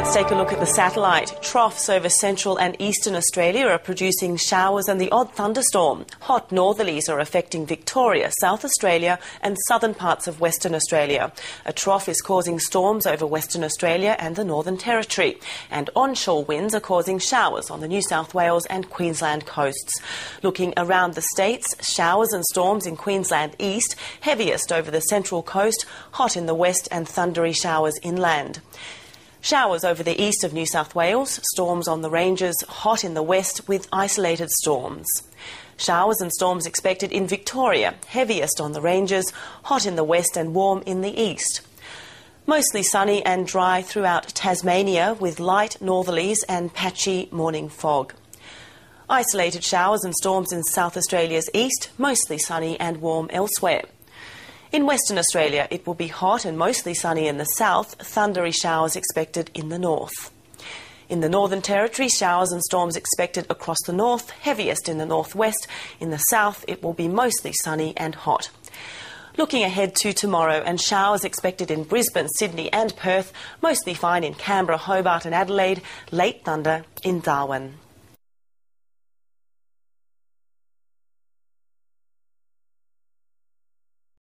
Let's take a look at the satellite. Troughs over central and eastern Australia are producing showers and the odd thunderstorm. Hot northerlies are affecting Victoria, South Australia and southern parts of Western Australia. A trough is causing storms over Western Australia and the Northern Territory. And onshore winds are causing showers on the New South Wales and Queensland coasts. Looking around the states, showers and storms in Queensland east, heaviest over the central coast, hot in the west and thundery showers inland. Showers over the east of New South Wales, storms on the ranges, hot in the west with isolated storms. Showers and storms expected in Victoria, heaviest on the ranges, hot in the west and warm in the east. Mostly sunny and dry throughout Tasmania with light northerlies and patchy morning fog. Isolated showers and storms in South Australia's east, mostly sunny and warm elsewhere. In Western Australia, it will be hot and mostly sunny in the south, thundery showers expected in the north. In the Northern Territory, showers and storms expected across the north, heaviest in the northwest. In the south, it will be mostly sunny and hot. Looking ahead to tomorrow, and showers expected in Brisbane, Sydney and Perth, mostly fine in Canberra, Hobart and Adelaide, late thunder in Darwin.